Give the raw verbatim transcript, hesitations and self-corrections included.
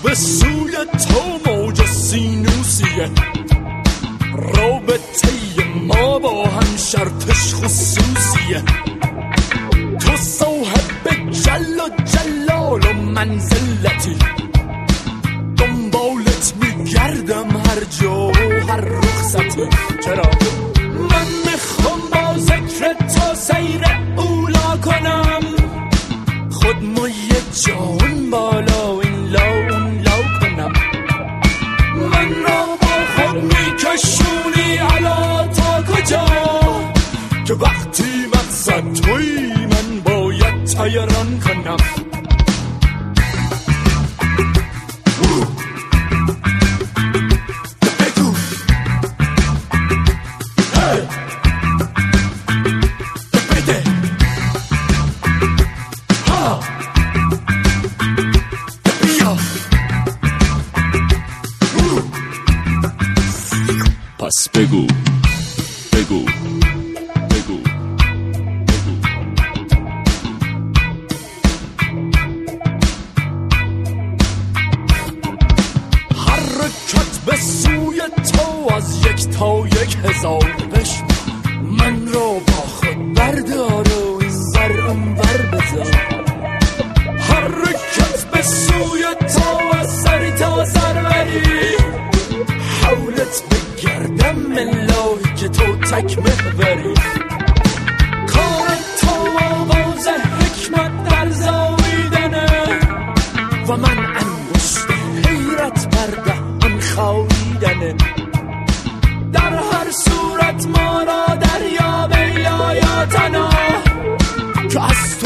به سوی تو موج سینوسیه، رابطه ما با هم شرطش خصوصیه. تو صاحب جل و جلال و منزلتی، دنبالت میگردم هر جا هر رخصتی. چرا؟ من میخوام با ذکر تو سیر اولا کنم، خود ما یه جان بالا این لا اون لا کنم. من را با خود میکشونی علا تا کجا، که وقتی مقصد توی من باید طیران کنم. پس بگو بگو بگو بگو. حرکت به سوی تو از یک تا یک هزار بشم، من را با خود بردار و این بر اون بر بذار. حرکت به سوی تو از سری تا سروری، حولت بگردم ملاحی که تو تک محوری. کار تو آغاز حکمت در زاویدنه و من انگشت حیرت برده هم خواهیدنه. در هر صورت ما را دریا بیایا تنها، که از